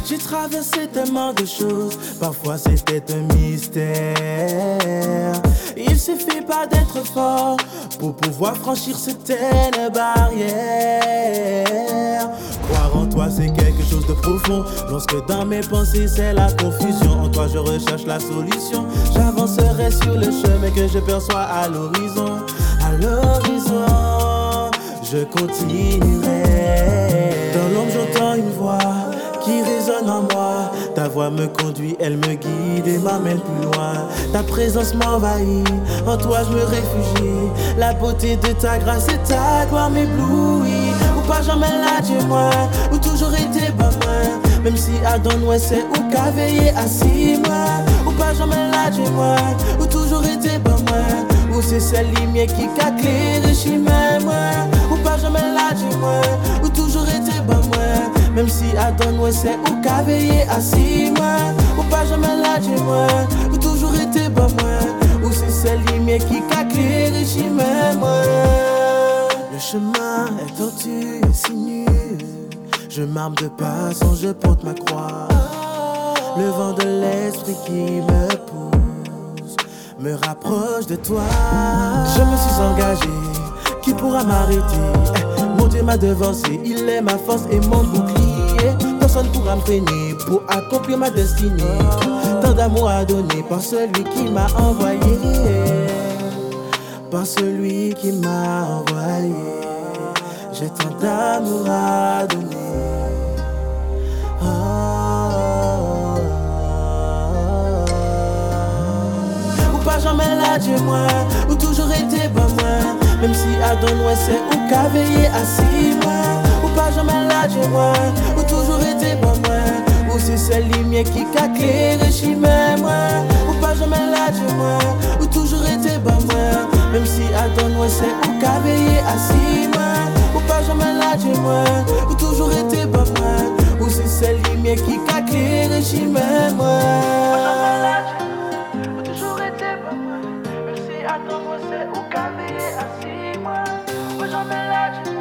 J'ai traversé tellement de choses, parfois c'était un mystère. Il suffit pas d'être fort pour pouvoir franchir certaines barrières. Croire en toi c'est quelque chose de profond. Lorsque dans mes pensées c'est la confusion, en toi je recherche la solution. J'avancerai sur le chemin que je perçois à l'horizon. À l'horizon, je continuerai. Dans l'ombre j'entends une voix qui résonne en moi. Ta voix me conduit, elle me guide et m'amène plus loin. Ta présence m'envahit, en toi je me réfugie. La beauté de ta grâce et ta gloire m'éblouit. Ou pas jamais là, dis-moi, ou toujours été pas moi. Même si Adam ouais c'est ou qu'a veillé assis moi. Ou pas jamais là, dis-moi, ou toujours été pas moi. Ou c'est cette lumière qui qu'a éclairé chez moi. Ou pas jamais là, dis-moi, ou toujours été pas moi. Même si Adam ouais c'est ou qu'a veillé assis moi. Ou pas jamais là, dis-moi, ou toujours été pas moi. Ou c'est cette lumière qui qu'a éclairé chez moi. Le chemin est tortueux et sinueux. Je marche de passant, je porte ma croix. Le vent de l'esprit qui me pousse me rapproche de toi. Je me suis engagé, qui pourra m'arrêter? Mon Dieu m'a devancé, il est ma force et mon bouclier. Personne pourra me freiner pour accomplir ma destinée. Tant d'amour à donner par celui qui m'a envoyé. Par celui qui m'a envoyé. J'ai tant d'amour à donner. Ou pas jamais là, dis-moi, ou toujours été pas moi. Même si Adam ouais c'est ou qu'a veillé assis moi. Ou pas jamais là, dis-moi, ou toujours été pas moi. Ou c'est cette lumière qui qu'a éclairé chez moi. Ou pas jamais là, dis-moi, ou toujours été pas moi. Même si Adam ouais c'est ou qu'a veillé assis moi. Ou pas jamais là, dis-moi, ou toujours été pas moi. Ou c'est cette lumière qui qu'a éclairé chez moi. Attends-moi, c'est au café, assis-moi. Jamais là,